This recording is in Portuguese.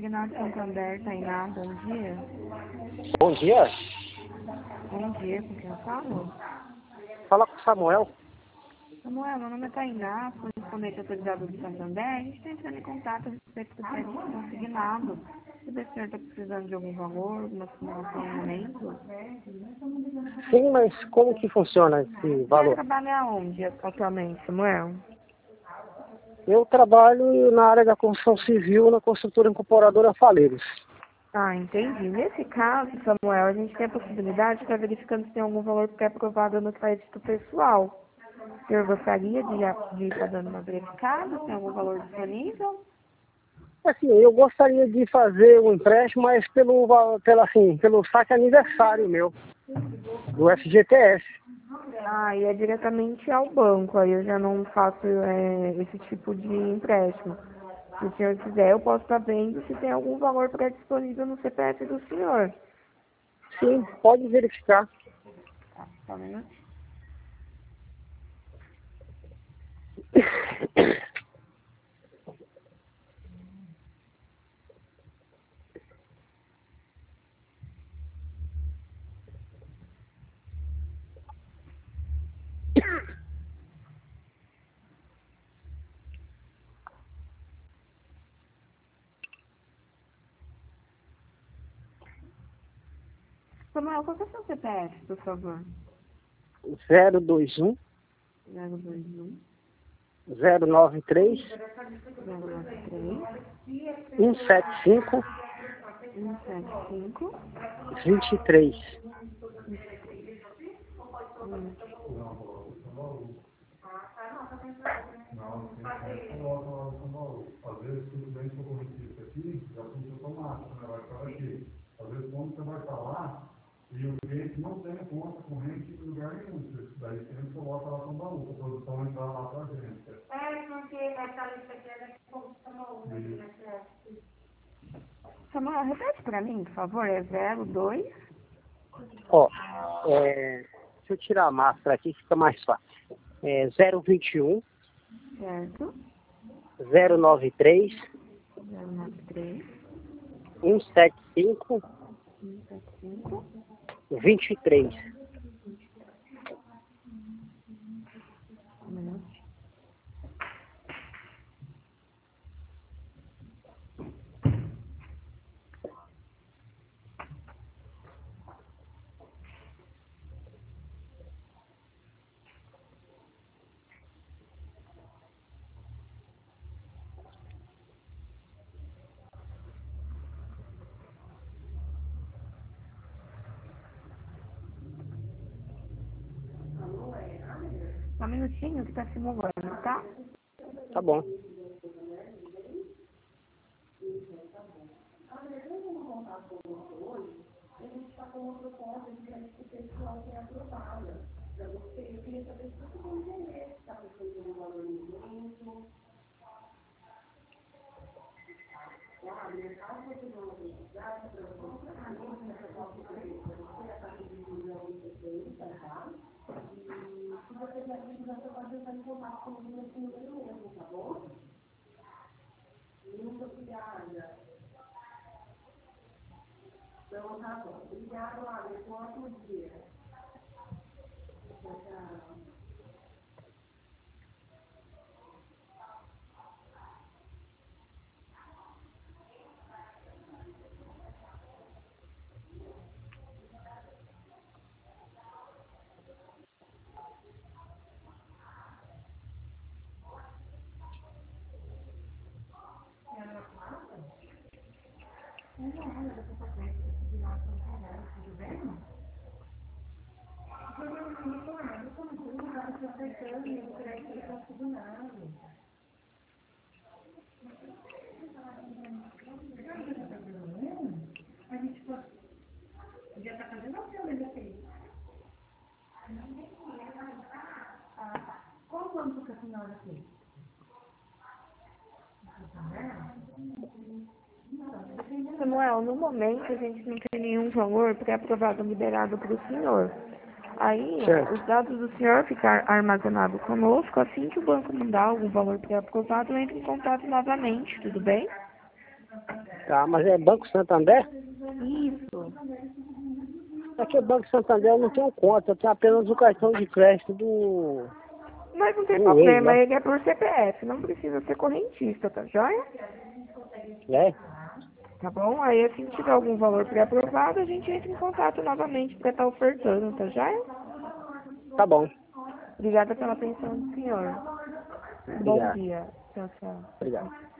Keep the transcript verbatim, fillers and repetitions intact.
Consignado Santander, Tainá, bom dia. Bom dia. Bom dia, com quem eu falo? Fala com o Samuel. Samuel, meu nome é Tainá, sou correspondente autorizado do Santander. A gente está entrando em contato a respeito do crédito consignado. Se o senhor está precisando de algum valor, alguma simulação no momento. Sim, mas como que funciona esse Você valor? trabalha aonde atualmente, Samuel? Eu trabalho na área da construção civil na construtora incorporadora Faleiros. Ah, entendi. Nesse caso, Samuel, a gente tem a possibilidade de estar verificando se tem algum valor pré-aprovado no crédito pessoal. O senhor gostaria de, de estar dando uma verificada? Tem algum valor disponível? Assim, eu gostaria de fazer um empréstimo, mas pelo, val- pela, assim, pelo saque aniversário meu, do F G T S. Ah, e é diretamente ao banco, aí eu já não faço é, esse tipo de empréstimo. Se o senhor quiser, eu posso estar vendo se tem algum valor pré-disponível no C P F do senhor. Sim, pode verificar. Tá, só um minuto. Samuel, qual que é o seu C P F, por favor? zero dois um, zero dois um, zero nove três, zero nove três, um sete cinco, um sete cinco. vinte e três. Hum. Não, tem que colocar lá no São Paulo. Às vezes, tudo bem que eu corrigi isso aqui, já funciona automático, né? Vai ficar aqui. Às vezes, quando você vai falar, e o cliente não tem conta corrente em lugar nenhum. Daí, sempre coloca lá no baú, a produção entrar lá para a agência. É, porque essa lista aqui é daqui a pouco tomou uma aqui na cidade. Samuel, repete pra mim, por favor, é zero dois. Ó, é, deixa eu tirar a máscara aqui, fica mais fácil. É zero vinte e um, Certo? zero nove três, zero nove três, um sete cinco, um sete cinco. vinte e três. Um minuto. Só um minutinho que tá simulando, tá? Tá bom. Samuel, no momento a gente não tem nenhum valor pré-aprovado liberado para o senhor. Aí, Certo. os dados do senhor ficam armazenados conosco, assim que o banco mandar algum valor pré-aprovado, entra em contato novamente, tudo bem? Tá, mas é Banco Santander? Isso. Aqui é Banco Santander, eu não tenho conta, eu tenho apenas o cartão de crédito do... Mas não tem do ex, problema, né? ele é por C P F, não precisa ser correntista, tá joia? É? Tá bom? Aí assim que tiver algum valor pré-aprovado, a gente entra em contato novamente para estar ofertando, tá joia? Tá bom. Obrigada pela atenção do senhor. Bom Obrigado. dia. Tchau, tchau. Obrigado.